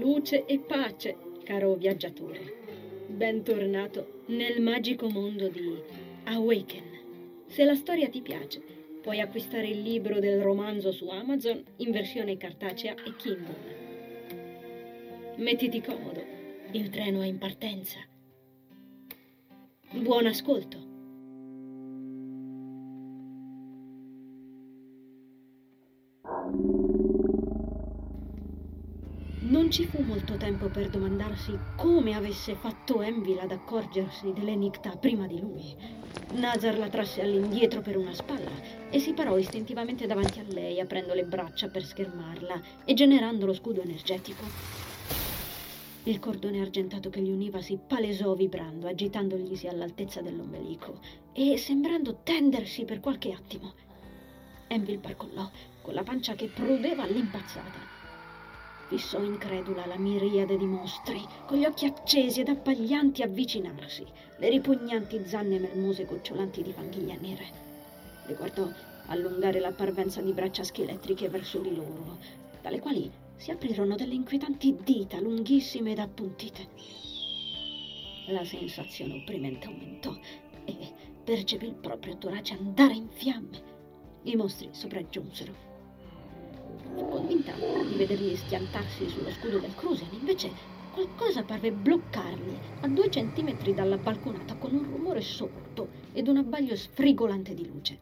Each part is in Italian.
luce e pace, caro viaggiatore. Bentornato nel magico mondo di Awaken. Se la storia ti piace, puoi acquistare il libro del romanzo su Amazon in versione cartacea e Kindle. Mettiti comodo, il treno è in partenza. Buon ascolto. Non ci fu molto tempo per domandarsi come avesse fatto Envil ad accorgersi dell'Enicta prima di lui. Nazar la trasse all'indietro per una spalla e si parò istintivamente davanti a lei, aprendo le braccia per schermarla e generando lo scudo energetico. Il cordone argentato che li univa si palesò vibrando, agitandoglisi all'altezza dell'ombelico e sembrando tendersi per qualche attimo. Envil barcollò, con la pancia che prudeva all'impazzata. Fissò incredula la miriade di mostri, con gli occhi accesi ed abbaglianti avvicinarsi, le ripugnanti zanne melmose gocciolanti di fanghiglia nere. Le guardò allungare la parvenza di braccia scheletriche verso di loro, dalle quali si aprirono delle inquietanti dita lunghissime ed appuntite. La sensazione opprimente aumentò e percepì il proprio torace andare in fiamme. I mostri sopraggiunsero. Fu convinta di vederli schiantarsi sullo scudo del Crucian, invece qualcosa parve bloccarli a 2 centimetri dalla balconata con un rumore sordo ed un abbaglio sfrigolante di luce.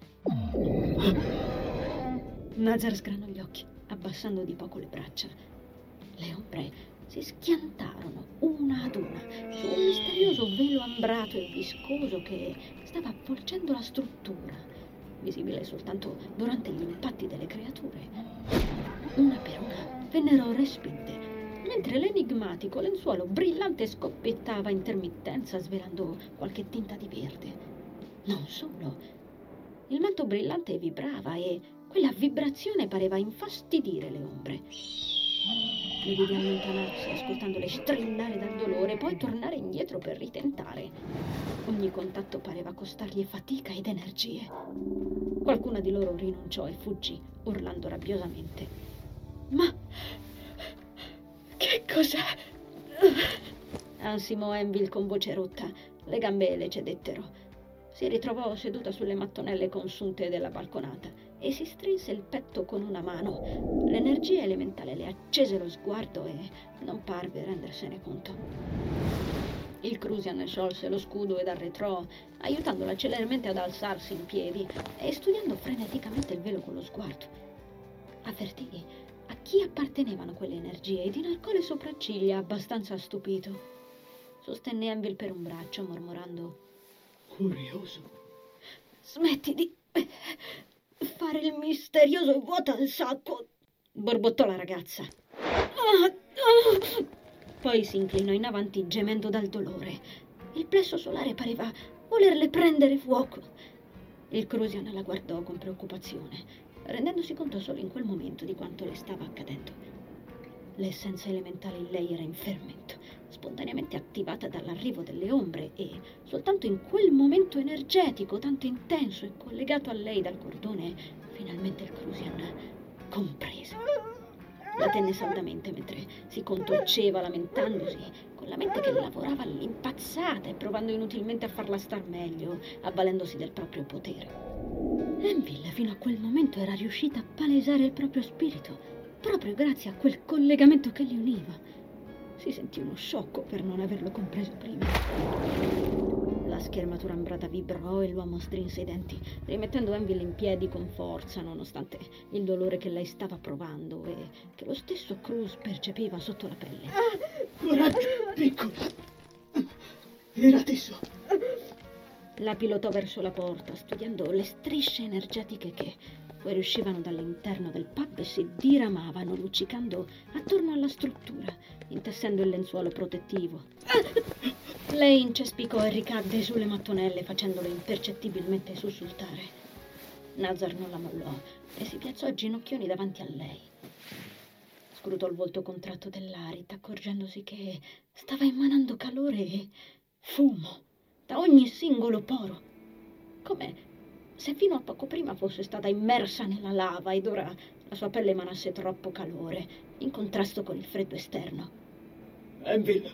Nazar sgranò gli occhi, abbassando di poco le braccia. Le ombre si schiantarono una ad una su un misterioso velo ambrato e viscoso che stava avvolgendo la struttura, visibile soltanto durante gli impatti delle creature. Una per una vennero respinte, mentre l'enigmatico lenzuolo brillante scoppiettava a intermittenza, svelando qualche tinta di verde. Non solo. Il manto brillante vibrava e quella vibrazione pareva infastidire le ombre. Le vide allontanarsi, ascoltandole strillare dal dolore, poi tornare indietro per ritentare. Ogni contatto pareva costargli fatica ed energie. Qualcuna di loro rinunciò e fuggì, urlando rabbiosamente. Ma che cos'è? Ansimò Envil con voce rotta. Le gambe le cedettero. Si ritrovò seduta sulle mattonelle consunte della balconata e si strinse il petto con una mano. L'energia elementale le accese lo sguardo e non parve rendersene conto. Il Crucian sciolse lo scudo ed arretrò, aiutandola celermente ad alzarsi in piedi e studiando freneticamente il velo con lo sguardo. Avvertì a chi appartenevano quelle energie ed inarcò le sopracciglia, abbastanza stupito. Sostenne Envil per un braccio, mormorando: curioso. Smetti di fare il misterioso e vuota il sacco, borbottò la ragazza. Poi si inclinò in avanti gemendo dal dolore. Il plesso solare pareva volerle prendere fuoco. Il Crucian la guardò con preoccupazione, rendendosi conto solo in quel momento di quanto le stava accadendo. L'essenza elementale in lei era in fermento, spontaneamente attivata dall'arrivo delle ombre, e soltanto in quel momento energetico, tanto intenso e collegato a lei dal cordone, finalmente il Crucian comprese. La tenne saldamente mentre si contorceva lamentandosi, con la mente che lavorava all'impazzata e provando inutilmente a farla star meglio, avvalendosi del proprio potere. Envil fino a quel momento era riuscita a palesare il proprio spirito, proprio grazie a quel collegamento che li univa. Si sentì uno sciocco per non averlo compreso prima. La schermatura ambrata vibrò e l'uomo strinse i denti, rimettendo Envil in piedi con forza, nonostante il dolore che lei stava provando e che lo stesso Cruz percepiva sotto la pelle. Coraggio, piccola. Era adesso. La pilotò verso la porta, studiando le strisce energetiche che fuoriuscivano dall'interno del pub e si diramavano, luccicando attorno alla struttura, intessendo il lenzuolo protettivo. Lei incespicò e ricadde sulle mattonelle, facendolo impercettibilmente sussultare. Nazar non la mollò e si piazzò a ginocchioni davanti a lei. Scrutò il volto contratto dell'Arit, accorgendosi che stava emanando calore e fumo da ogni singolo poro, come se fino a poco prima fosse stata immersa nella lava ed ora la sua pelle emanasse troppo calore, in contrasto con il freddo esterno. Envil,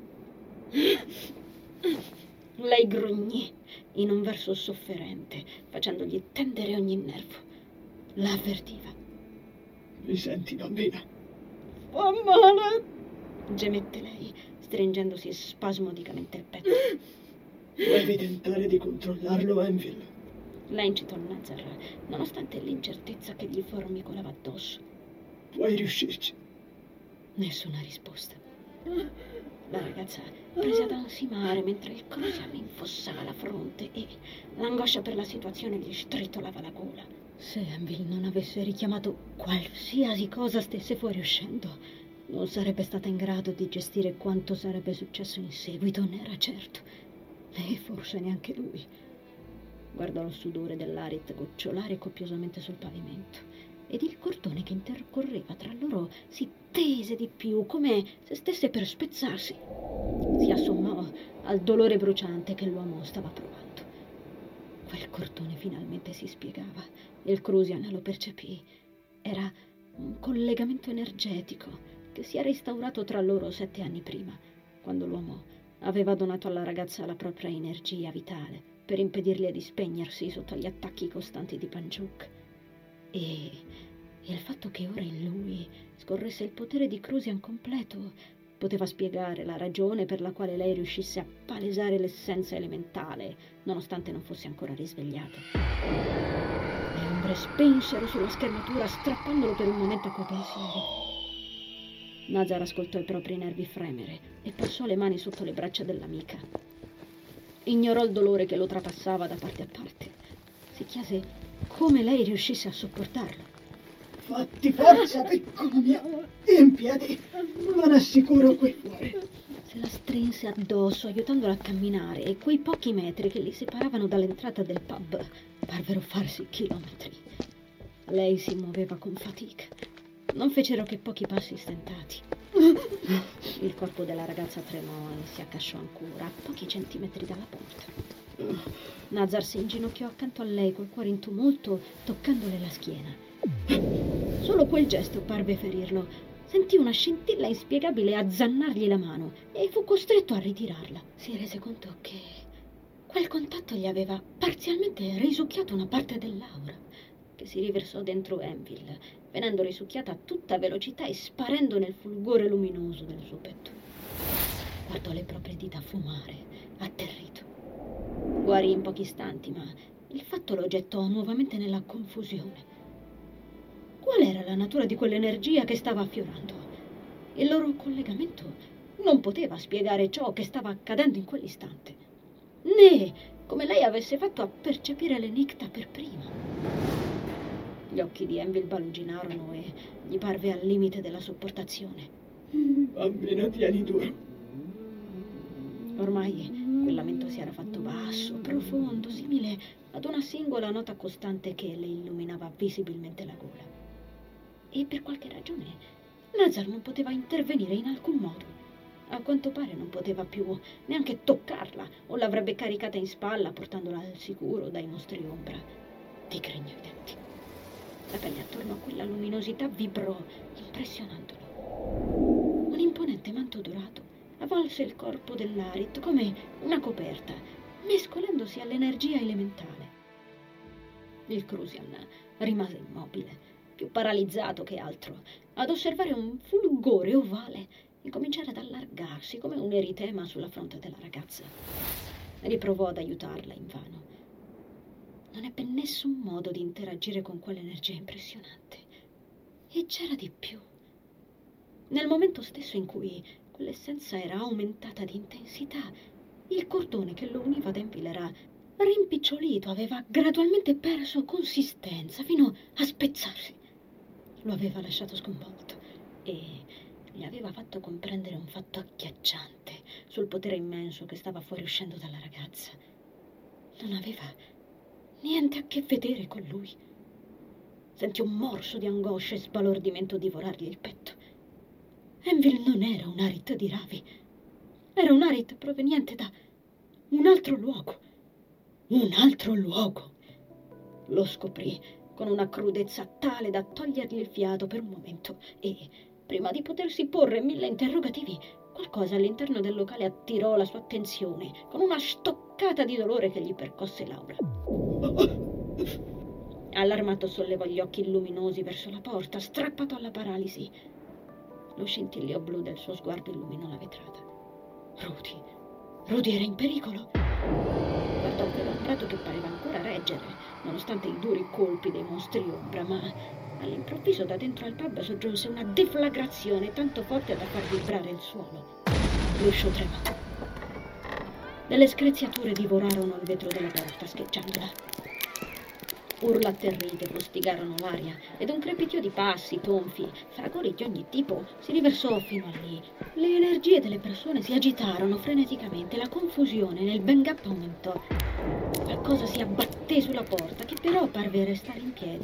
Lei grugnì in un verso sofferente, facendogli tendere ogni nervo. La avvertiva. mi senti, bambina? Fa male, gemette lei, stringendosi spasmodicamente il petto. Devi tentare di controllarlo, Envil. La incitò Nazar, nonostante l'incertezza che gli formicolava addosso. Puoi riuscirci. Nessuna risposta. La ragazza prese ad ansimare mentre il Crusia le infossava la fronte e l'angoscia per la situazione gli stritolava la gola. Se Envil non avesse richiamato qualsiasi cosa stesse fuoriuscendo, non sarebbe stata in grado di gestire quanto sarebbe successo in seguito, ne era certo. E forse neanche lui. Guardò lo sudore dell'Arit gocciolare copiosamente sul pavimento ed il cordone che intercorreva tra loro si tese di più, come se stesse per spezzarsi. Si assommò al dolore bruciante che l'uomo stava provando. Quel cordone finalmente si spiegava e il Crusian lo percepì. Era un collegamento energetico che si era instaurato tra loro 7 anni prima, quando l'uomo aveva donato alla ragazza la propria energia vitale per impedirle di spegnersi sotto gli attacchi costanti di Panchuk. E il fatto che ora in lui scorresse il potere di Crusian completo poteva spiegare la ragione per la quale lei riuscisse a palesare l'essenza elementale, nonostante non fosse ancora risvegliata. Le ombre spensero sulla schermatura, strappandolo per un momento a quei pensieri. Nazar ascoltò i propri nervi fremere e passò le mani sotto le braccia dell'amica. Ignorò il dolore che lo trapassava da parte a parte. Si chiese come lei riuscisse a sopportarlo. Fatti forza, piccola mia. In piedi. Non è sicuro qui fuori. Se la strinse addosso, aiutandola a camminare, e quei pochi metri che li separavano dall'entrata del pub parvero farsi chilometri. Lei si muoveva con fatica. Non fecero che pochi passi stentati. Il corpo della ragazza tremò e si accasciò ancora a pochi centimetri dalla porta. Nazar si inginocchiò accanto a lei col cuore in tumulto, toccandole la schiena. Solo quel gesto parve ferirlo. Sentì una scintilla inspiegabile azzannargli la mano e fu costretto a ritirarla. Si rese conto che quel contatto gli aveva parzialmente risucchiato una parte dell'aura, che si riversò dentro Envil, venendo risucchiata a tutta velocità e sparendo nel fulgore luminoso del suo petto. Guardò le proprie dita fumare, atterrito. Guarì in pochi istanti, ma il fatto lo gettò nuovamente nella confusione. Qual era la natura di quell'energia che stava affiorando? Il loro collegamento non poteva spiegare ciò che stava accadendo in quell'istante, né come lei avesse fatto a percepire l'Enicta per prima. Gli occhi di Envil baluginarono e gli parve al limite della sopportazione. Bambina, tieni duro. Ormai quel lamento si era fatto basso, profondo, simile ad una singola nota costante che le illuminava visibilmente la gola. E per qualche ragione Nazar non poteva intervenire in alcun modo. A quanto pare non poteva più neanche toccarla o l'avrebbe caricata in spalla portandola al sicuro dai mostri ombra. Digrignò i denti. La pelle attorno a quella luminosità vibrò, impressionandolo. Un imponente manto dorato avvolse il corpo dell'Arit come una coperta, mescolandosi all'energia elementale. Il Crusian rimase immobile, più paralizzato che altro, ad osservare un fulgore ovale incominciare ad allargarsi come un eritema sulla fronte della ragazza. Riprovò ad aiutarla invano. Non ebbe nessun modo di interagire con quell'energia impressionante. E c'era di più. Nel momento stesso in cui quell'essenza era aumentata di intensità, il cordone che lo univa ad Envil era rimpicciolito, aveva gradualmente perso consistenza fino a spezzarsi. Lo aveva lasciato sconvolto e gli aveva fatto comprendere un fatto agghiacciante sul potere immenso che stava fuoriuscendo dalla ragazza. Non aveva niente a che vedere con lui. Sentì un morso di angoscia e sbalordimento divorargli il petto. Envil non era un Arit di Ravi, era un Arit proveniente da un altro luogo. Un altro luogo. Lo scoprì con una crudezza tale da togliergli il fiato per un momento e, prima di potersi porre 1000 interrogativi, qualcosa all'interno del locale attirò la sua attenzione con una stoccata di dolore che gli percosse l'aura. Allarmato sollevò gli occhi luminosi verso la porta, strappato alla paralisi. Lo scintillio blu del suo sguardo illuminò la vetrata. Rudy era in pericolo. Guardò quell'ombrato che pareva ancora reggere, nonostante i duri colpi dei mostri ombra, ma all'improvviso da dentro al pub soggiunse una deflagrazione tanto forte da far vibrare il suolo. L'uscio tremò. Delle screziature divorarono il vetro della porta, scheggiandola. Urla atterrite fustigarono l'aria ed un crepitio di passi, tonfi, fragori di ogni tipo si riversò fino a lì. Le energie delle persone si agitarono freneticamente, la confusione nel bang up aumentò. Qualcosa si abbatté sulla porta, che però parve restare in piedi.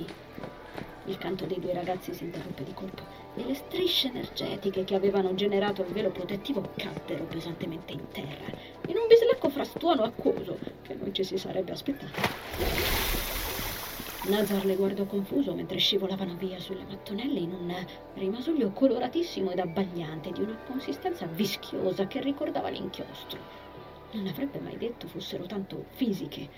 Il canto dei due ragazzi si interruppe di colpo e le strisce energetiche che avevano generato il velo protettivo caddero pesantemente in terra, in un bislacco frastuono acquoso che non ci si sarebbe aspettato. Nazar le guardò confuso mentre scivolavano via sulle mattonelle in un rimasuglio coloratissimo ed abbagliante di una consistenza vischiosa che ricordava l'inchiostro. Non avrebbe mai detto fossero tanto fisiche.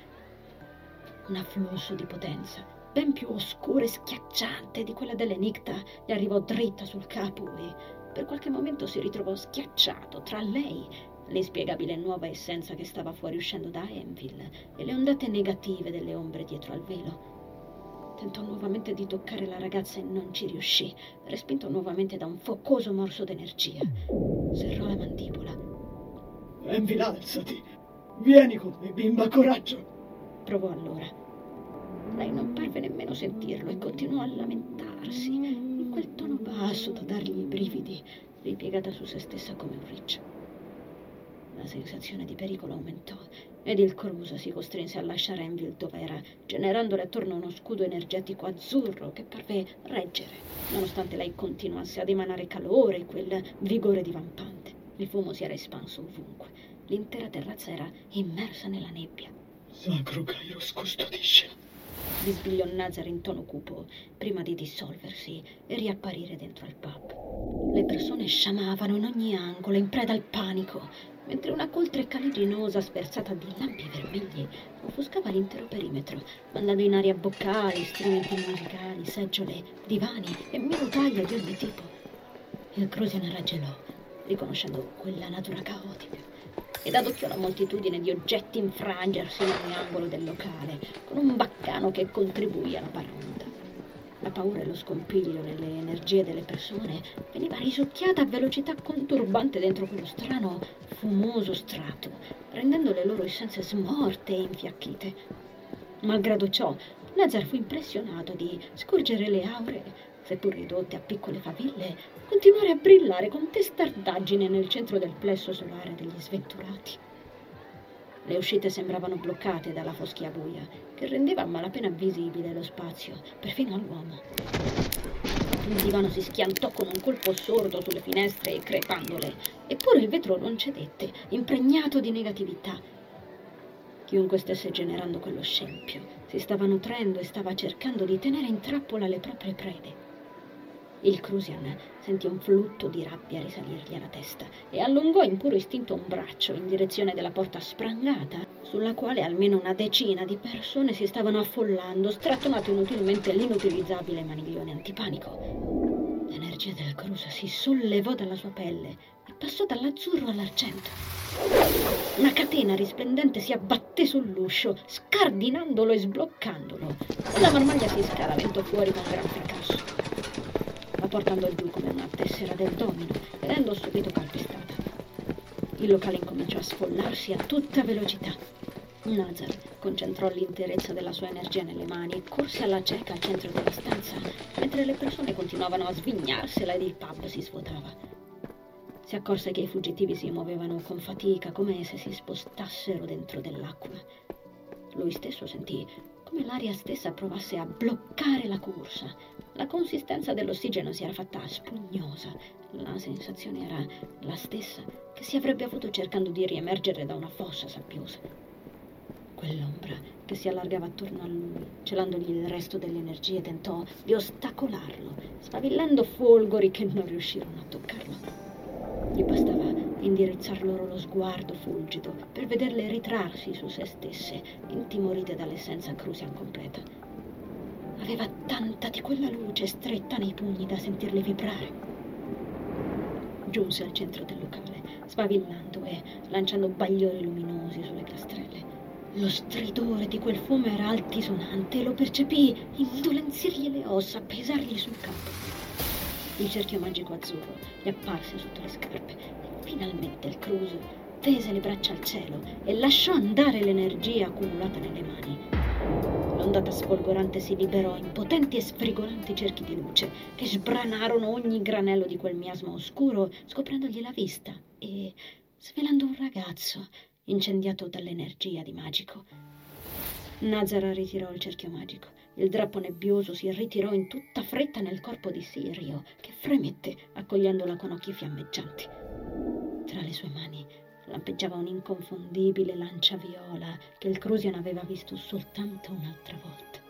Un afflusso di potenza, ben più oscura e schiacciante di quella dell'Enicta, gli arrivò dritta sul capo e per qualche momento si ritrovò schiacciato tra lei, l'inspiegabile nuova essenza che stava fuoriuscendo da Enville, e le ondate negative delle ombre dietro al velo. Tentò nuovamente di toccare la ragazza e non ci riuscì, respinto nuovamente da un focoso morso d'energia. Serrò la mandibola. Enville, alzati! Vieni con me, bimba, coraggio! Provò allora. Lei non parve nemmeno sentirlo e continuò a lamentarsi, in quel tono basso da dargli i brividi, ripiegata su se stessa come un riccio. La sensazione di pericolo aumentò ed il Crusa si costrinse a lasciare Enville dov'era, generandole attorno uno scudo energetico azzurro che parve reggere, nonostante lei continuasse ad emanare calore e quel vigore divampante. Il fumo si era espanso ovunque. L'intera terrazza era immersa nella nebbia. Sacro Kairos custodisce. Bisbigliò Nazar in tono cupo, prima di dissolversi e riapparire dentro al pub. Le persone sciamavano in ogni angolo, in preda al panico, mentre una coltre caliginosa sferzata di lampi vermigli offuscava l'intero perimetro, mandando in aria boccali, strumenti musicali, seggiole, divani e minutaglie di ogni tipo. Il Crusian raggelò, riconoscendo quella natura caotica, ed adocchiò la moltitudine di oggetti infrangersi in ogni angolo del locale, con un baccano che contribuì alla paronda. La paura e lo scompiglio nelle energie delle persone veniva risucchiata a velocità conturbante dentro quello strano, fumoso strato, rendendo le loro essenze smorte e infiacchite. Malgrado ciò, Nazar fu impressionato di scorgere le aure, seppur ridotte a piccole faville, continuare a brillare con testardaggine nel centro del plesso solare degli sventurati. Le uscite sembravano bloccate dalla foschia buia, che rendeva a malapena visibile lo spazio, perfino all'uomo. Il divano si schiantò con un colpo sordo sulle finestre, crepandole, eppure il vetro non cedette, impregnato di negatività. Chiunque stesse generando quello scempio si stava nutrendo e stava cercando di tenere in trappola le proprie prede. Il Crusian sentì un flutto di rabbia risalirgli alla testa e allungò in puro istinto un braccio in direzione della porta sprangata, sulla quale almeno una decina di persone si stavano affollando, strattonate inutilmente l'inutilizzabile maniglione antipanico. L'energia del Crusa si sollevò dalla sua pelle e passò dall'azzurro all'argento. Una catena risplendente si abbatté sull'uscio, scardinandolo e sbloccandolo, e la marmaglia si scaraventò fuori con gran fracasso. La porta andò giù come una tessera del domino, venendo subito calpestata. Il locale incominciò a sfollarsi a tutta velocità. Nazar concentrò l'interezza della sua energia nelle mani e corse alla cieca al centro della stanza, mentre le persone continuavano a svignarsela ed il pub si svuotava. Si accorse che i fuggitivi si muovevano con fatica, come se si spostassero dentro dell'acqua. Lui stesso sentì come l'aria stessa provasse a bloccare la corsa. La consistenza dell'ossigeno si era fatta spugnosa. La sensazione era la stessa che si avrebbe avuto cercando di riemergere da una fossa sabbiosa. Quell'ombra che si allargava attorno a lui, celandogli il resto delle energie, tentò di ostacolarlo, sfavillando folgori che non riuscirono a toccarlo. Gli bastava indirizzar loro lo sguardo fulgido per vederle ritrarsi su se stesse, intimorite dall'essenza Crusian completa. Aveva tanta di quella luce stretta nei pugni da sentirli vibrare. Giunse al centro del locale, sfavillando e lanciando bagliori luminosi sulle piastrelle. Lo stridore di quel fumo era altisonante e lo percepì indolenzirgli le ossa, pesargli sul capo. Il cerchio magico azzurro gli apparse sotto le scarpe e finalmente il Cruz tese le braccia al cielo e lasciò andare l'energia accumulata nelle mani. L'ondata sfolgorante si liberò in potenti e sfrigolanti cerchi di luce che sbranarono ogni granello di quel miasma oscuro, scoprendogli la vista e svelando un ragazzo incendiato dall'energia di magico. Nazar ritirò il cerchio magico. Il drappo nebbioso si ritirò in tutta fretta nel corpo di Sirio, che fremette accogliendola con occhi fiammeggianti. Tra le sue mani lampeggiava un'inconfondibile lancia viola che il Crusian aveva visto soltanto un'altra volta.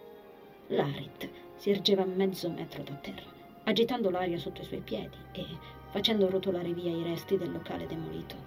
L'Arit si ergeva a mezzo metro da terra, agitando l'aria sotto i suoi piedi e facendo rotolare via i resti del locale demolito.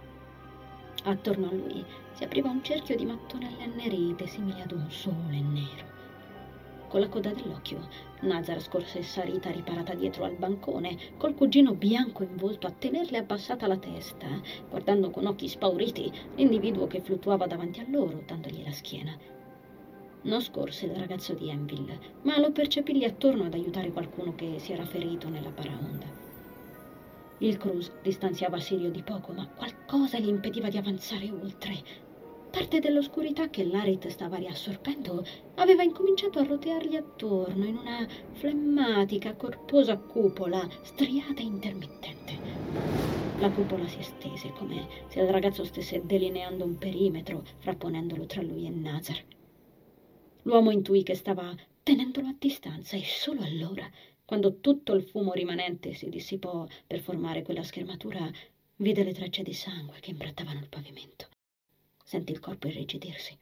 Attorno a lui si apriva un cerchio di mattonelle annerite simili ad un sole nero. Con la coda dell'occhio, Nazar scorse Sarita riparata dietro al bancone, col cugino bianco in volto a tenerle abbassata la testa, guardando con occhi spauriti l'individuo che fluttuava davanti a loro, dandogli la schiena. Non scorse il ragazzo di Enville, ma lo percepì lì attorno ad aiutare qualcuno che si era ferito nella paraonda. Il Cruz distanziava Sirio di poco, ma qualcosa gli impediva di avanzare oltre. Parte dell'oscurità che l'Arit stava riassorbendo aveva incominciato a roteargli attorno in una flemmatica, corposa cupola striata e intermittente. La cupola si estese come se il ragazzo stesse delineando un perimetro, frapponendolo tra lui e Nazar. L'uomo intuì che stava tenendolo a distanza e solo allora, quando tutto il fumo rimanente si dissipò per formare quella schermatura, vide le tracce di sangue che imbrattavano il pavimento. Sentì il corpo irrigidirsi.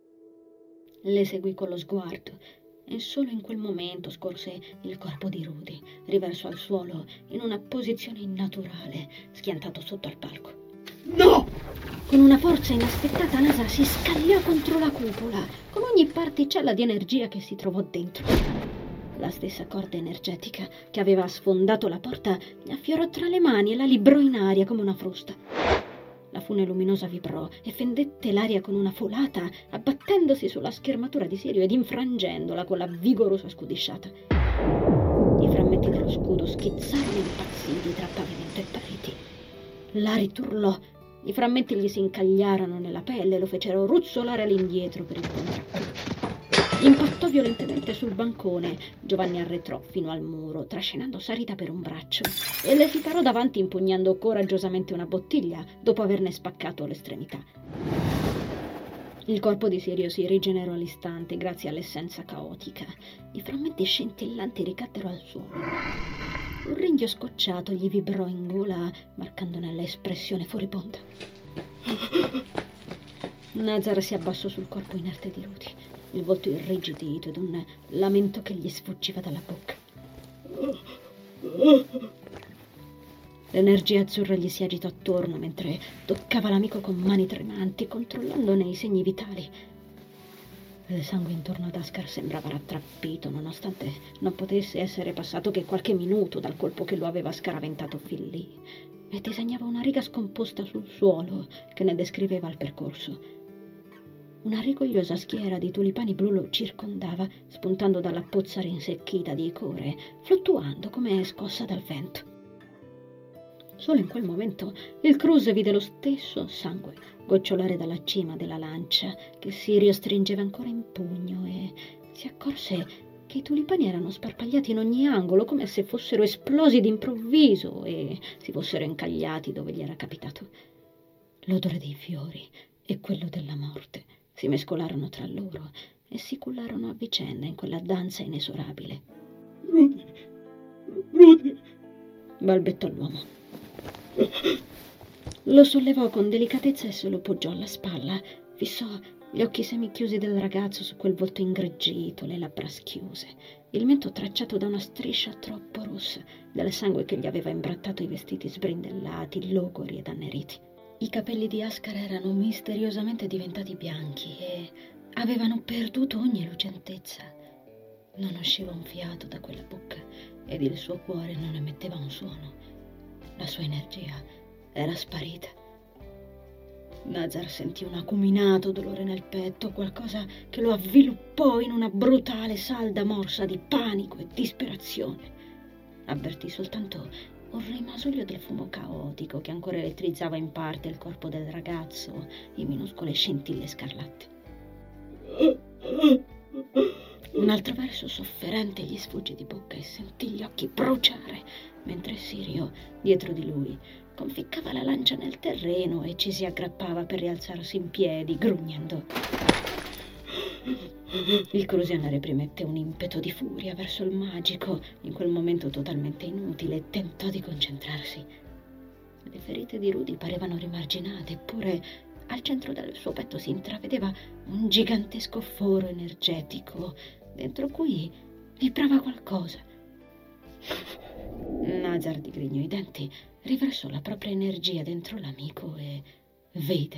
Le seguì con lo sguardo e solo in quel momento scorse il corpo di Rudy, riverso al suolo in una posizione innaturale, schiantato sotto al palco. No! Con una forza inaspettata Nazar si scagliò contro la cupola, con ogni particella di energia che si trovò dentro. La stessa corda energetica che aveva sfondato la porta gli affiorò tra le mani e la librò in aria come una frusta. La fune luminosa vibrò e fendette l'aria con una folata, abbattendosi sulla schermatura di Sirio ed infrangendola con la vigorosa scudisciata. I frammenti dello scudo schizzarono impazziti tra pavimento e pareti. L'Arit urlò. I frammenti gli si incagliarono nella pelle e lo fecero ruzzolare all'indietro per il contraccolpo. Impattò violentemente sul bancone. Giovanni arretrò fino al muro, trascinando Sarita per un braccio, e le si parò davanti impugnando coraggiosamente una bottiglia, dopo averne spaccato l'estremità. Il corpo di Sirio si rigenerò all'istante grazie all'essenza caotica. I frammenti scintillanti ricaddero al suolo. Un ringhio scocciato gli vibrò in gola, marcandone l'espressione furibonda. Nazar si abbassò sul corpo inerte di Rudy, il volto irrigidito ed un lamento che gli sfuggiva dalla bocca. L'energia azzurra gli si agitò attorno mentre toccava l'amico con mani tremanti, controllandone i segni vitali. Il sangue intorno ad Askar sembrava rattrappito, nonostante non potesse essere passato che qualche minuto dal colpo che lo aveva scaraventato fin lì, e disegnava una riga scomposta sul suolo che ne descriveva il percorso. Una rigogliosa schiera di tulipani blu lo circondava, spuntando dalla pozza rinsecchita di icore, fluttuando come scossa dal vento. Solo in quel momento il Cruz vide lo stesso sangue gocciolare dalla cima della lancia che Sirio stringeva ancora in pugno e si accorse che i tulipani erano sparpagliati in ogni angolo come se fossero esplosi d'improvviso e si fossero incagliati dove gli era capitato. L'odore dei fiori e quello della morte si mescolarono tra loro e si cullarono a vicenda in quella danza inesorabile. Rudy, balbettò l'uomo. Lo sollevò con delicatezza e se lo poggiò alla spalla. Fissò Gli occhi semichiusi del ragazzo su quel volto ingreggito, le labbra schiuse, il mento tracciato da una striscia troppo rossa, del sangue che gli aveva imbrattato i vestiti sbrindellati, logori ed anneriti. I capelli di Ascar erano misteriosamente diventati bianchi e avevano perduto ogni lucentezza. Non usciva un fiato da quella bocca ed il suo cuore non emetteva un suono. La sua energia era sparita. Nazar sentì un acuminato dolore nel petto, qualcosa che lo avviluppò in una brutale salda morsa di panico e disperazione. Avvertì soltanto un rimasuglio del fumo caotico che ancora elettrizzava in parte il corpo del ragazzo, in minuscole scintille scarlatte. Un altro verso sofferente gli sfugge di bocca e sentì gli occhi bruciare, mentre Sirio, dietro di lui, conficcava la lancia nel terreno e ci si aggrappava per rialzarsi in piedi, grugnendo. Il Crusian reprimette un impeto di furia verso il magico, in quel momento totalmente inutile, e tentò di concentrarsi. Le ferite di Rudy parevano rimarginate, eppure al centro del suo petto si intravedeva un gigantesco foro energetico, dentro cui vibrava qualcosa. Nazar digrignò i denti, riversò la propria energia dentro l'amico e vide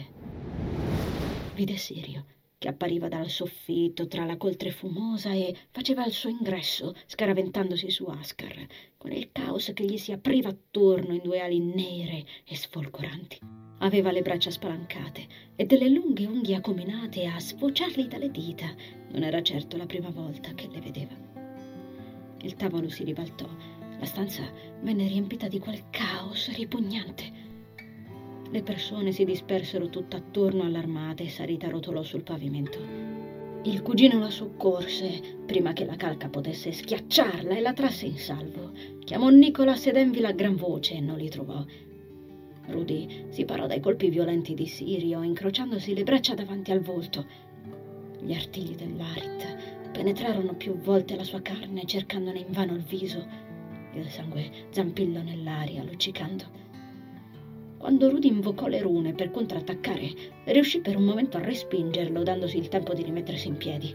Sirio, che appariva dal soffitto tra la coltre fumosa e faceva il suo ingresso, scaraventandosi su Ascar, con il caos che gli si apriva attorno in due ali nere e sfolgoranti. Aveva le braccia spalancate e delle lunghe unghie acuminate a sfociargli dalle dita. Non era certo la prima volta che le vedeva. Il tavolo si ribaltò. La stanza venne riempita di quel caos ripugnante. Le persone si dispersero tutt'attorno allarmate e Sarita rotolò sul pavimento. Il cugino la soccorse prima che la calca potesse schiacciarla e la trasse in salvo. Chiamò Nicolas ed Envil a gran voce e non li trovò. Rudy si parò dai colpi violenti di Sirio, incrociandosi le braccia davanti al volto. Gli artigli dell'Arit penetrarono più volte la sua carne, cercandone invano il viso. Il sangue zampillò nell'aria, luccicando. Quando Rudy invocò le rune per contrattaccare, riuscì per un momento a respingerlo, dandosi il tempo di rimettersi in piedi.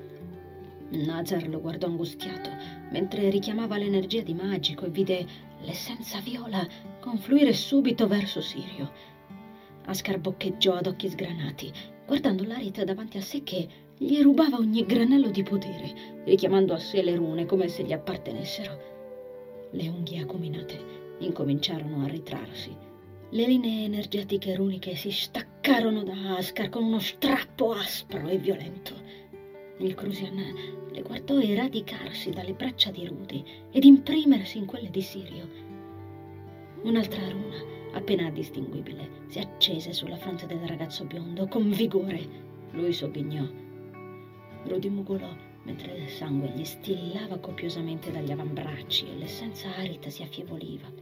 Nazar lo guardò angustiato, mentre richiamava l'energia di magico e vide l'essenza viola confluire subito verso Sirio. Ascar boccheggiò ad occhi sgranati, guardando l'Arit davanti a sé che gli rubava ogni granello di potere, richiamando a sé le rune come se gli appartenessero. Le unghie acuminate incominciarono a ritrarsi. Le linee energetiche runiche si staccarono da Ascar con uno strappo aspro e violento. Il Crusian le guardò eradicarsi dalle braccia di Rudy ed imprimersi in quelle di Sirio. Un'altra runa, appena distinguibile, si accese sulla fronte del ragazzo biondo con vigore. Lui sogghignò. Rudy mugolò, mentre il sangue gli stillava copiosamente dagli avambracci e l'essenza Arit si affievoluva.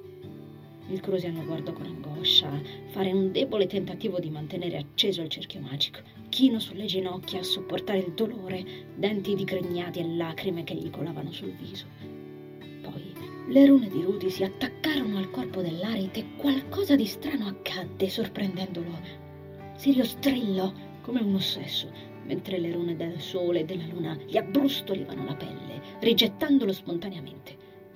Il Crusian lo guardò con angoscia, fare un debole tentativo di mantenere acceso il cerchio magico, chino sulle ginocchia a sopportare il dolore, denti digrignati e lacrime che gli colavano sul viso. Poi le rune di Rudy si attaccarono al corpo dell'Arit e qualcosa di strano accadde, sorprendendolo. Sirio strillò come un ossesso, mentre le rune del sole e della luna gli abbrustolivano la pelle, rigettandolo spontaneamente.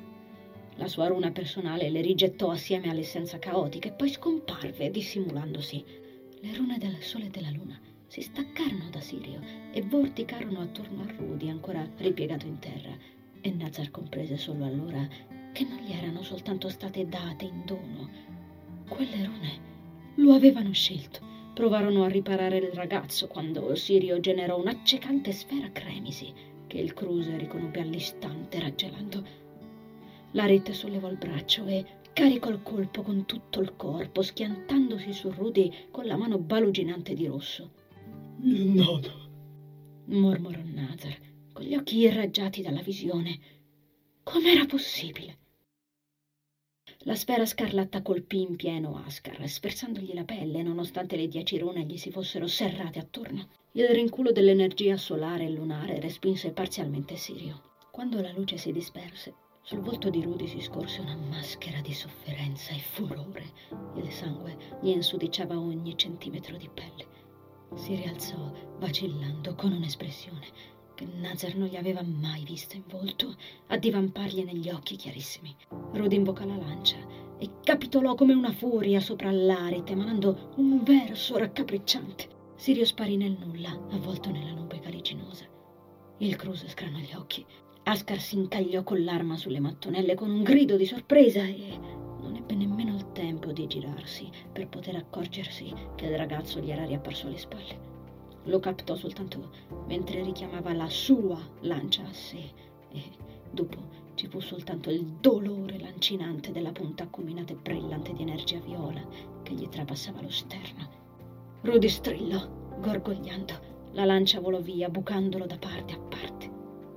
La sua runa personale le rigettò assieme all'essenza caotica e poi scomparve, dissimulandosi. Le rune del sole e della luna si staccarono da Sirio e vorticarono attorno a Rudy, ancora ripiegato in terra, e Nazar comprese solo allora che non gli erano soltanto state date in dono. Quelle rune lo avevano scelto. Provarono a riparare il ragazzo quando Sirio generò un'accecante sfera cremisi che il Cruise riconobbe all'istante raggelando. L'Arit sollevò il braccio e caricò il colpo con tutto il corpo, schiantandosi su Rudy con la mano baluginante di rosso. Il nodo, mormorò Nazar, con gli occhi irraggiati dalla visione. Com'era possibile? La sfera scarlatta colpì in pieno Ascar, spersandogli la pelle, nonostante le 10 rune gli si fossero serrate attorno. Il rinculo dell'energia solare e lunare respinse parzialmente Sirio. Quando la luce si disperse, sul volto di Rudy si scorse una maschera di sofferenza e furore. Il sangue gli insudiciava ogni centimetro di pelle. Si rialzò, vacillando, con un'espressione che Nazar non gli aveva mai visto in volto, a divampargli negli occhi chiarissimi. Rudy invocò la lancia e capitolò come una furia sopra l'Arit, emanando un verso raccapricciante. Sirio sparì nel nulla, avvolto nella nube calicinosa. Il Cruz scranò gli occhi. Ascar si incagliò con l'arma sulle mattonelle con un grido di sorpresa e non ebbe nemmeno il tempo di girarsi per poter accorgersi che il ragazzo gli era riapparso alle spalle. Lo captò soltanto mentre richiamava la sua lancia a sé e dopo ci fu soltanto il dolore lancinante della punta acuminata e brillante di energia viola che gli trapassava lo sterno. Rudy strillò, gorgogliando. La lancia volò via, bucandolo da parte a parte.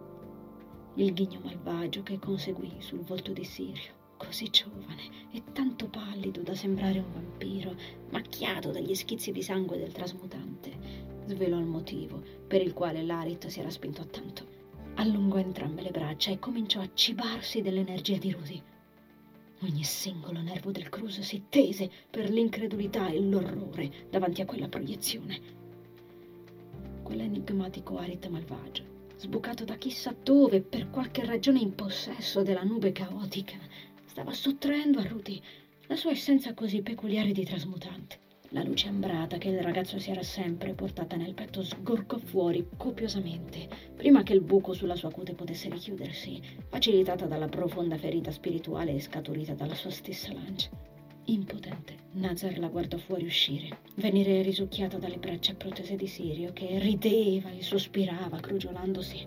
Il ghigno malvagio che conseguì sul volto di Sirio, così giovane e tanto pallido da sembrare un vampiro, macchiato dagli schizzi di sangue del trasmutante, svelò il motivo per il quale l'Arit si era spinto a tanto. Allungò entrambe le braccia e cominciò a cibarsi dell'energia di Rudy. Ogni singolo nervo del Cruz si tese per l'incredulità e l'orrore davanti a quella proiezione. Quell'enigmatico Arit malvagio, sbucato da chissà dove per qualche ragione in possesso della nube caotica, stava sottraendo a Rudy la sua essenza così peculiare di trasmutante. La luce ambrata che il ragazzo si era sempre portata nel petto sgorgò fuori copiosamente, prima che il buco sulla sua cute potesse richiudersi, facilitata dalla profonda ferita spirituale scaturita dalla sua stessa lancia. Impotente, Nazar la guardò fuoriuscire, venire risucchiata dalle braccia protese di Sirio, che rideva e sospirava, crogiolandosi.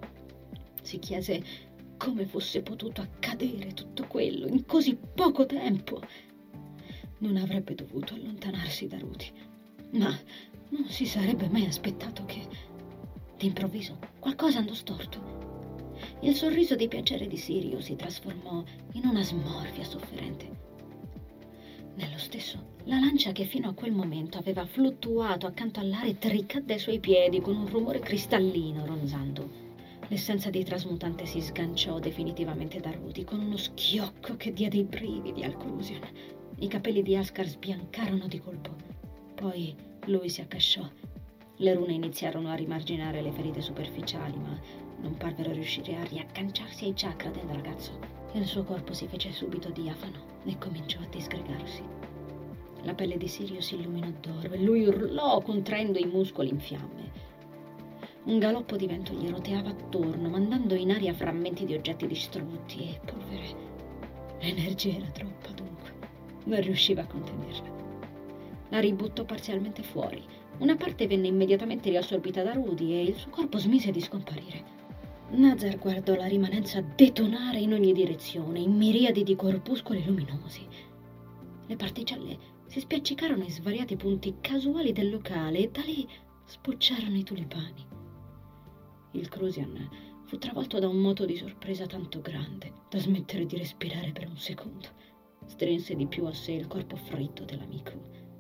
Si chiese come fosse potuto accadere tutto quello in così poco tempo. Non avrebbe dovuto allontanarsi da Rudy, ma non si sarebbe mai aspettato che, d'improvviso, qualcosa andò storto. Il sorriso di piacere di Sirio si trasformò in una smorfia sofferente. Nello stesso, la lancia che fino a quel momento aveva fluttuato accanto all'Arit ricadde ai suoi piedi con un rumore cristallino ronzando. L'essenza di trasmutante si sganciò definitivamente da Rudy con uno schiocco che diede i brividi al Crusian. I capelli di Ascar sbiancarono di colpo. Poi lui si accasciò. Le rune iniziarono a rimarginare le ferite superficiali, ma non parvero riuscire a riagganciarsi ai chakra del ragazzo. Il suo corpo si fece subito diafano e cominciò a disgregarsi. La pelle di Sirio si illuminò d'oro e lui urlò contraendo i muscoli in fiamme. Un galoppo di vento gli roteava attorno, mandando in aria frammenti di oggetti distrutti e polvere. L'energia era troppa, dunque. Non riusciva a contenerla. La ributtò parzialmente fuori. Una parte venne immediatamente riassorbita da Rudy e il suo corpo smise di scomparire. Nazar guardò la rimanenza detonare in ogni direzione, in miriadi di corpuscoli luminosi. Le particelle si spiaccicarono in svariati punti casuali del locale e da lì spocciarono i tulipani. Il Crusian fu travolto da un moto di sorpresa tanto grande da smettere di respirare per un secondo. Strinse di più a sé il corpo fritto dell'amico.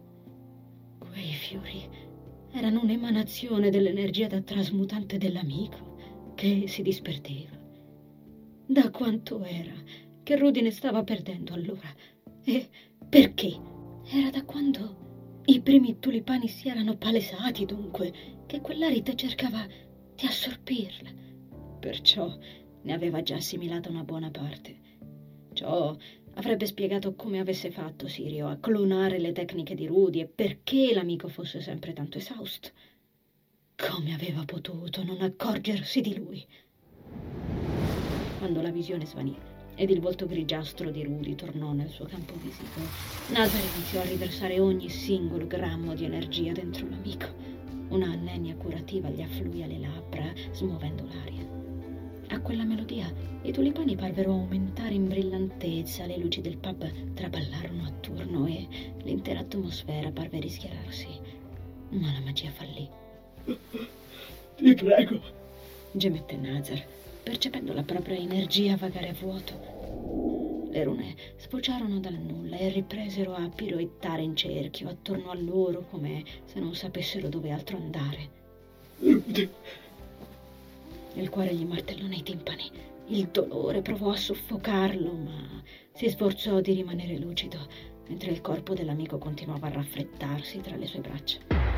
Quei fiori erano un'emanazione dell'energia da trasmutante dell'amico che si disperdeva. Da quanto era che Rudy ne stava perdendo allora? E perché? Era da quando i primi tulipani si erano palesati, dunque, che quell'Arit cercava di assorbirla. Perciò ne aveva già assimilata una buona parte. Ciò avrebbe spiegato come avesse fatto Sirio a clonare le tecniche di Rudy e perché l'amico fosse sempre tanto esausto. Come aveva potuto non accorgersi di lui? Quando la visione svanì ed il volto grigiastro di Rudy tornò nel suo campo visivo, Nazar iniziò a riversare ogni singolo grammo di energia dentro l'amico. Una nenia curativa gli affluì alle labbra, smuovendo l'aria. A quella melodia i tulipani parvero aumentare in brillantezza, le luci del pub traballarono attorno e l'intera atmosfera parve rischiararsi. Ma la magia fallì. Ti prego, Gemette Nazar, percependo la propria energia vagare a vuoto. Le rune sfociarono dal nulla e ripresero a piroettare in cerchio attorno a loro come se non sapessero dove altro andare. Rudy. Il cuore gli martellò nei timpani. Il dolore provò a soffocarlo, ma si sforzò di rimanere lucido. mentre il corpo dell'amico continuava a raffreddarsi tra le sue braccia.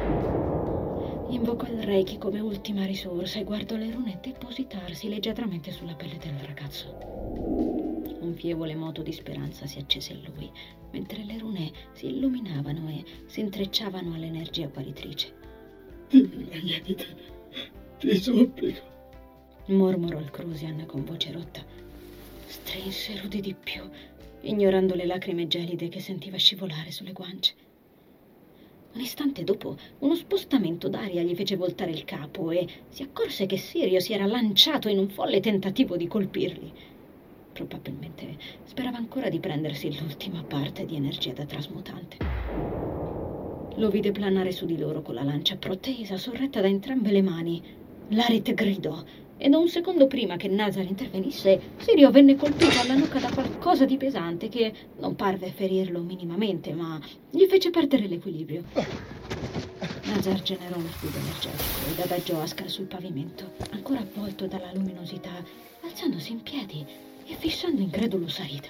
Invocò il Reiki come ultima risorsa e guardò le rune depositarsi leggermente sulla pelle del ragazzo. Un fievole moto di speranza si accese in lui, mentre le rune si illuminavano e si intrecciavano all'energia guaritrice. Dimmi la Yenide, ti supplico. Mormorò il Crusian con voce rotta. Strinse Rudy di più, ignorando le lacrime gelide che sentiva scivolare sulle guance. Un istante dopo, uno spostamento d'aria gli fece voltare il capo e si accorse che Sirio si era lanciato in un folle tentativo di colpirli. Probabilmente sperava ancora di prendersi l'ultima parte di energia da trasmutante. Lo vide planare su di loro con la lancia protesa, sorretta da entrambe le mani. Larit gridò e non un secondo prima che Nazar intervenisse, Sirio venne colpito alla nuca da qualcosa di pesante che non parve ferirlo minimamente, ma gli fece perdere l'equilibrio. Nazar generò uno scudo energetico ed adagiò Askar sul pavimento, ancora avvolto dalla luminosità, alzandosi in piedi e fissando incredulo Sarita.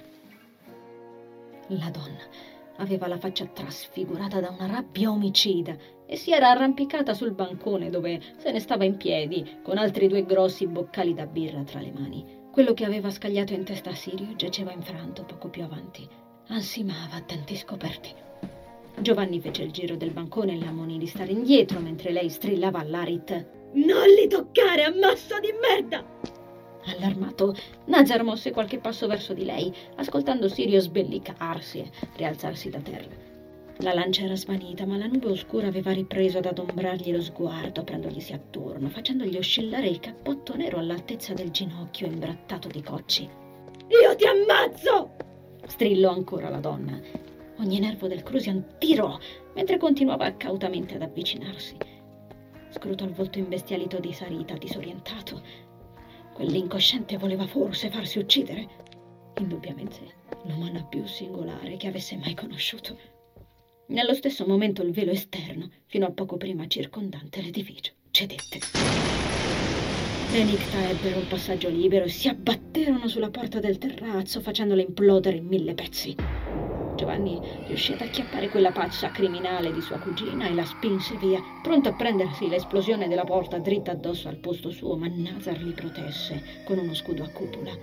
La donna aveva la faccia trasfigurata da una rabbia omicida e si era arrampicata sul bancone dove se ne stava in piedi, con altri 2 grossi boccali da birra tra le mani. Quello che aveva scagliato in testa a Sirio giaceva infranto poco più avanti. Ansimava a denti scoperti. Giovanni fece il giro del bancone e l'ammonì di stare indietro mentre lei strillava all'Arit: «Non li toccare, ammasso di merda!» Allarmato, Nazar mosse qualche passo verso di lei, ascoltando Sirio sbellicarsi e rialzarsi da terra. La lancia era svanita, ma la nube oscura aveva ripreso ad adombrargli lo sguardo, aprendogli attorno, facendogli oscillare il cappotto nero all'altezza del ginocchio imbrattato di cocci. «Io ti ammazzo!» strillò ancora la donna. Ogni nervo del Crusian tirò, mentre continuava accautamente ad avvicinarsi. Scrutò il volto imbestialito di Sarita, disorientato. Quell'incosciente voleva forse farsi uccidere. Indubbiamente l'umana più singolare che avesse mai conosciuto. Nello stesso momento il velo esterno, fino a poco prima circondante l'edificio, cedette. Le Nicta ebbero un passaggio libero e si abbatterono sulla porta del terrazzo, facendola implodere in 1000 pezzi. Giovanni riuscì ad acchiappare quella pazza criminale di sua cugina e la spinse via, pronto a prendersi l'esplosione della porta dritta addosso al posto suo, ma Nazar li protesse con uno scudo a cupola.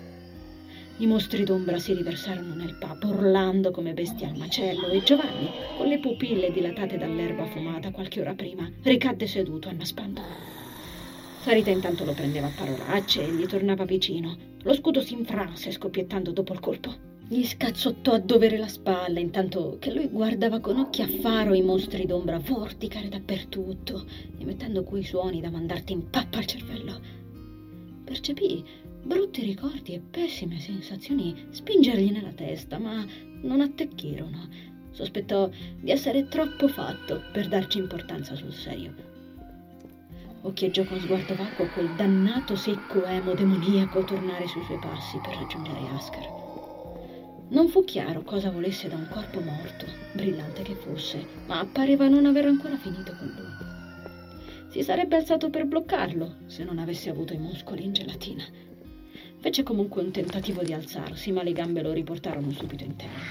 I mostri d'ombra si riversarono nel pub, urlando come bestie al macello, e Giovanni, con le pupille dilatate dall'erba fumata qualche ora prima, ricadde seduto annaspando. Sarita intanto lo prendeva a parolacce e gli tornava vicino. Lo scudo si infranse scoppiettando dopo il colpo. Gli scazzottò a dovere la spalla, intanto che lui guardava con occhi a faro i mostri d'ombra vorticare dappertutto, emettendo quei suoni da mandarti in pappa al cervello. Percepì brutti ricordi e pessime sensazioni spingergli nella testa, ma non attecchirono. Sospettò di essere troppo fatto per darci importanza sul serio. Occhieggiò con sguardo vacuo quel dannato secco emo demoniaco tornare sui suoi passi per raggiungere Askar. Non fu chiaro cosa volesse da un corpo morto, brillante che fosse, ma pareva non aver ancora finito con lui. Si sarebbe alzato per bloccarlo, se non avesse avuto i muscoli in gelatina. Fece comunque un tentativo di alzarsi, ma le gambe lo riportarono subito in terra.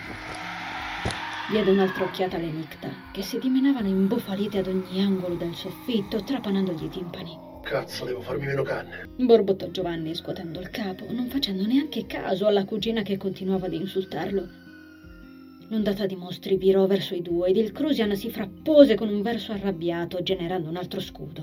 Diede un'altra occhiata alle Nicta, che si dimenavano imbufalite ad ogni angolo del soffitto, trapanandogli i timpani. Cazzo, devo farmi meno canne. Borbottò Giovanni scuotendo il capo, non facendo neanche caso alla cugina che continuava ad insultarlo. L'ondata di mostri virò verso i due ed il Crusian si frappose con un verso arrabbiato, generando un altro scudo.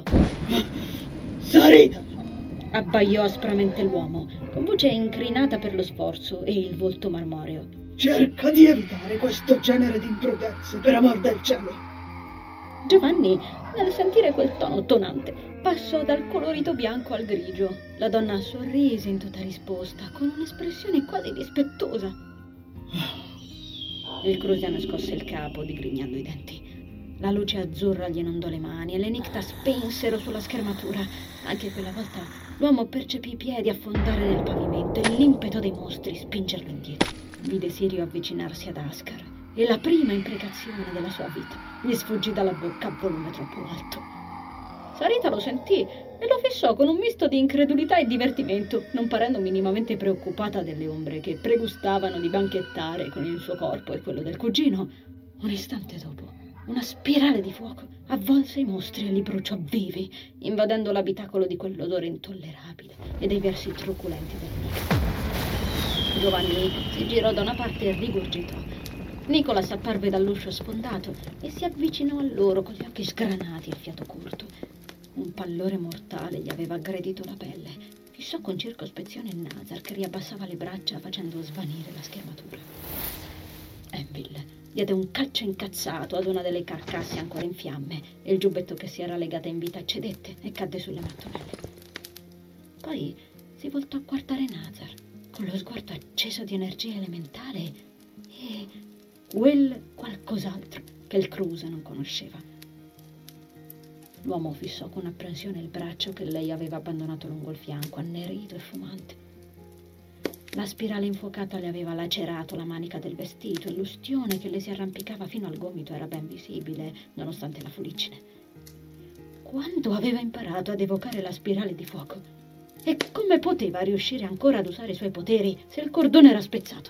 Sarita! Abbaiò aspramente l'uomo, con voce incrinata per lo sforzo e il volto marmoreo. Cerca di evitare questo genere di imprudenze, per amor del cielo! Giovanni, nel sentire quel tono tonante, passò dal colorito bianco al grigio. La donna sorrise in tutta risposta, con un'espressione quasi dispettosa. Il Crusian scosse il capo, digrignando i denti. La luce azzurra gli inondò le mani e le Nicta spensero sulla schermatura. Anche quella volta l'uomo percepì i piedi affondare nel pavimento e l'impeto dei mostri spingerlo indietro. Vide Sirio avvicinarsi ad Askar e la prima imprecazione della sua vita gli sfuggì dalla bocca a volume troppo alto. Sarita lo sentì e lo fissò con un misto di incredulità e divertimento, non parendo minimamente preoccupata delle ombre che pregustavano di banchettare con il suo corpo e quello del cugino. Un istante dopo, una spirale di fuoco avvolse i mostri e li bruciò vivi, invadendo l'abitacolo di quell'odore intollerabile e dei versi truculenti del Nick. Giovanni si girò da una parte e rigurgitò. Nicolas apparve dall'uscio sfondato e si avvicinò a loro con gli occhi sgranati e il fiato corto. Un pallore mortale gli aveva aggredito la pelle. Fissò con circospezione Nazar, che riabbassava le braccia facendo svanire la schermatura. Envil diede un calcio incazzato ad una delle carcasse ancora in fiamme e il giubbetto che si era legata in vita cedette e cadde sulle mattonelle. Poi si voltò a guardare Nazar con lo sguardo acceso di energia elementale e quel qualcos'altro che il Kruse non conosceva. L'uomo fissò con apprensione il braccio che lei aveva abbandonato lungo il fianco, annerito e fumante. La spirale infuocata le aveva lacerato la manica del vestito e l'ustione che le si arrampicava fino al gomito era ben visibile, nonostante la fuliggine. Quando aveva imparato ad evocare la spirale di fuoco? E come poteva riuscire ancora ad usare i suoi poteri se il cordone era spezzato?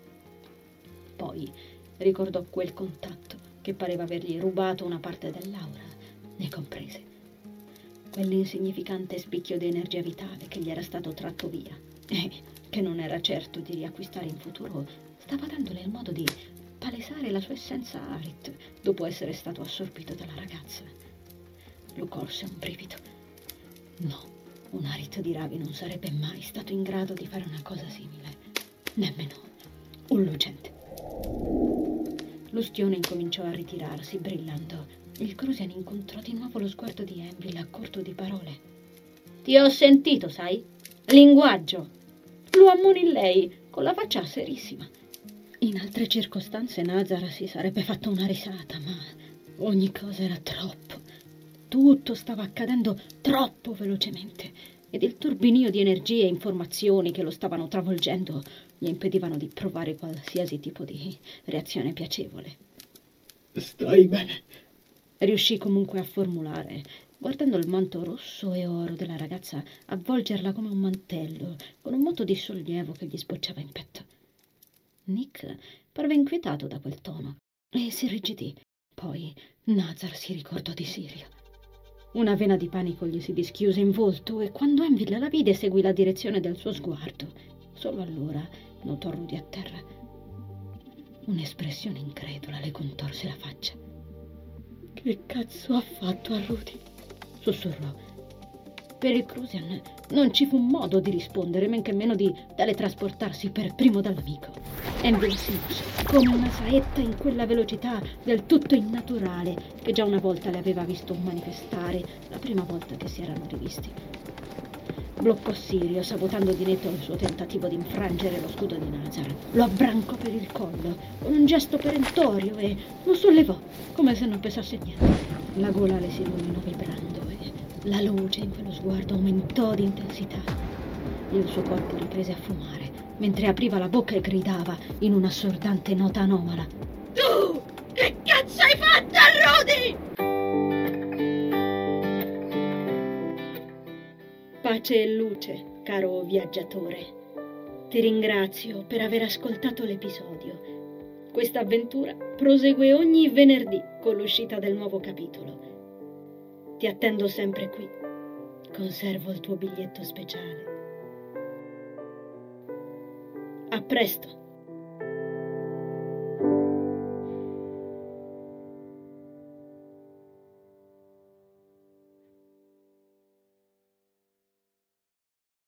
Poi ricordò quel contatto che pareva avergli rubato una parte dell'aura. Ne comprese. Quell'insignificante spicchio di energia vitale che gli era stato tratto via e che non era certo di riacquistare in futuro, stava dandole il modo di palesare la sua essenza Arit dopo essere stato assorbito dalla ragazza. Lo colse un brivido. No, un Arit di Ravi non sarebbe mai stato in grado di fare una cosa simile, nemmeno un lucente. L'ustione incominciò a ritirarsi, brillando. Il Crusian incontrò di nuovo lo sguardo di Envil a corto di parole. «Ti ho sentito, sai? Linguaggio!» Lo ammonì lei, con la faccia serissima. In altre circostanze Nazar si sarebbe fatto una risata, ma ogni cosa era troppo. Tutto stava accadendo troppo velocemente ed il turbinio di energie e informazioni che lo stavano travolgendo gli impedivano di provare qualsiasi tipo di reazione piacevole. Stai bene? Riuscì comunque a formulare, guardando il manto rosso e oro della ragazza avvolgerla come un mantello, con un moto di sollievo che gli sbocciava in petto. Nick parve inquietato da quel tono e si irrigidì. Poi Nazar si ricordò di Sirio. Una vena di panico gli si dischiuse in volto e quando Envil la vide seguì la direzione del suo sguardo. Solo allora notò Rudy a terra. Un'espressione incredula le contorse la faccia. «Che cazzo ha fatto a Rudy?» sussurrò. Per il Crusian non ci fu modo di rispondere, men che meno di teletrasportarsi per primo dall'amico. Envil si mosse come una saetta in quella velocità del tutto innaturale che già una volta le aveva visto manifestare la prima volta che si erano rivisti. Bloccò Sirio, sabotando di netto il suo tentativo di infrangere lo scudo di Nazar. Lo abbrancò per il collo con un gesto perentorio e lo sollevò come se non pesasse niente. La gola le si illuminò vibrando e la luce in quello sguardo aumentò di intensità. Il suo corpo riprese a fumare mentre apriva la bocca e gridava in un'assordante nota anomala. «Tu! Che cazzo hai fatto a Rudy?» Pace e luce, caro viaggiatore. Ti ringrazio per aver ascoltato l'episodio. Questa avventura prosegue ogni venerdì con l'uscita del nuovo capitolo. Ti attendo sempre qui. Conservo il tuo biglietto speciale. A presto!